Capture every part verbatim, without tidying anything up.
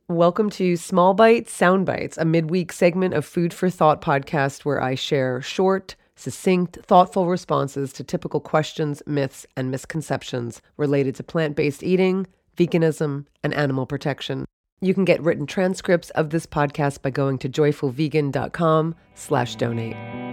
Welcome to Small Bites, Sound Bites, a midweek segment of Food for Thought podcast where I share short, succinct, thoughtful responses to typical questions, myths, and misconceptions related to plant-based eating, veganism, and animal protection. You can get written transcripts of this podcast by going to joyfulvegan.com slash donate.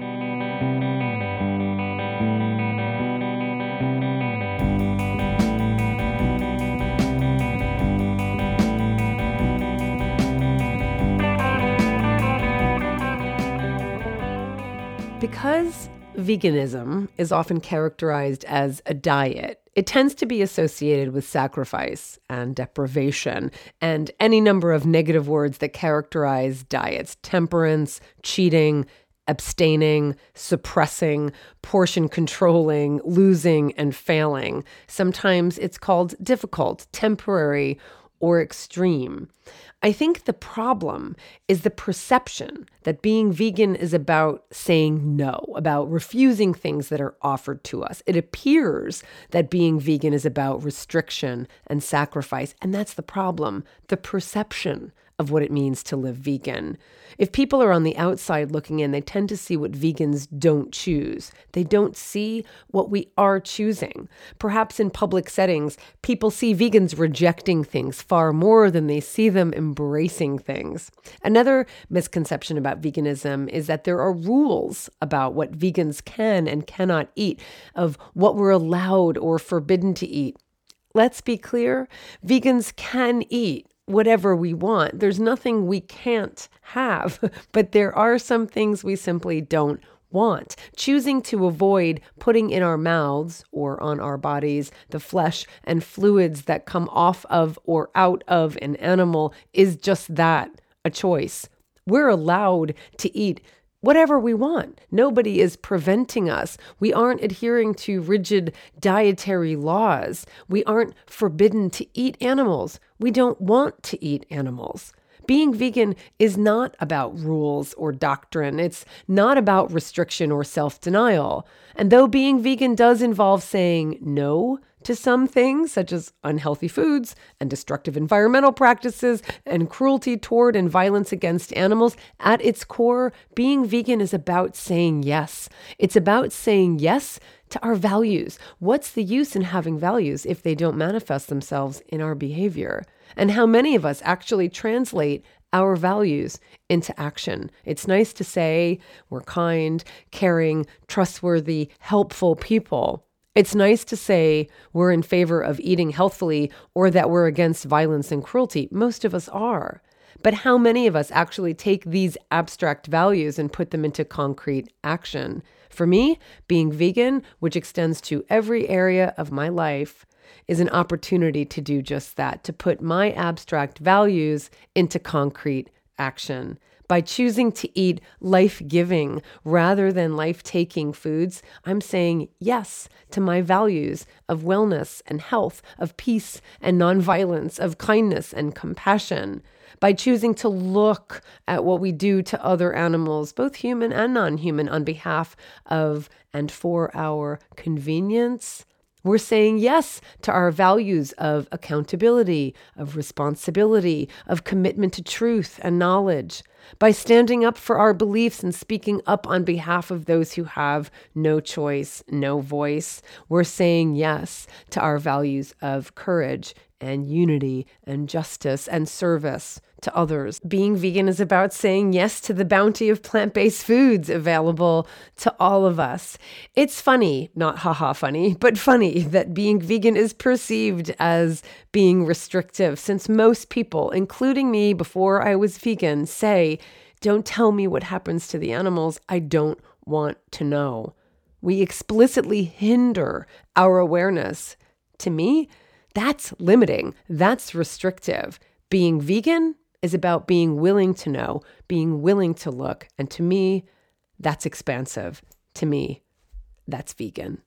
Because veganism is often characterized as a diet, it tends to be associated with sacrifice and deprivation and any number of negative words that characterize diets: temperance, cheating, abstaining, suppressing, portion controlling, losing, and failing. Sometimes it's called difficult, temporary, or extreme. I think the problem is the perception that being vegan is about saying no, about refusing things that are offered to us. It appears that being vegan is about restriction and sacrifice, and that's the problem, the perception of what it means to live vegan. If people are on the outside looking in, they tend to see what vegans don't choose. They don't see what we are choosing. Perhaps in public settings, people see vegans rejecting things far more than they see them embracing things. Another misconception about veganism is that there are rules about what vegans can and cannot eat, of what we're allowed or forbidden to eat. Let's be clear, vegans can eat whatever we want. There's nothing we can't have, but there are some things we simply don't want. Choosing to avoid putting in our mouths or on our bodies the flesh and fluids that come off of or out of an animal is just that, a choice. We're allowed to eat whatever we want. Nobody is preventing us. We aren't adhering to rigid dietary laws. We aren't forbidden to eat animals. We don't want to eat animals. Being vegan is not about rules or doctrine. It's not about restriction or self-denial. And though being vegan does involve saying no to some things, such as unhealthy foods and destructive environmental practices and cruelty toward and violence against animals, at its core, being vegan is about saying yes. It's about saying yes to our values. What's the use in having values if they don't manifest themselves in our behavior? And how many of us actually translate our values into action? It's nice to say we're kind, caring, trustworthy, helpful people. It's nice to say we're in favor of eating healthfully or that we're against violence and cruelty. Most of us are. But how many of us actually take these abstract values and put them into concrete action? For me, being vegan, which extends to every area of my life, is an opportunity to do just that, to put my abstract values into concrete action. By choosing to eat life-giving rather than life-taking foods, I'm saying yes to my values of wellness and health, of peace and nonviolence, of kindness and compassion. By choosing to look at what we do to other animals, both human and non-human, on behalf of and for our convenience, we're saying yes to our values of accountability, of responsibility, of commitment to truth and knowledge. By standing up for our beliefs and speaking up on behalf of those who have no choice, no voice, we're saying yes to our values of courage and unity and justice and service to others. Being vegan is about saying yes to the bounty of plant-based foods available to all of us. It's funny, not haha funny, but funny that being vegan is perceived as being restrictive, since most people, including me before I was vegan, say, "Don't tell me what happens to the animals. I don't want to know." We explicitly hinder our awareness. To me, that's limiting. That's restrictive. Being vegan is about being willing to know, being willing to look. And to me, that's expansive. To me, that's vegan.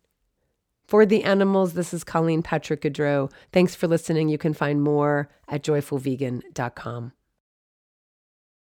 For the animals, this is Colleen Patrick Gaudreau. Thanks for listening. You can find more at joyful vegan dot com.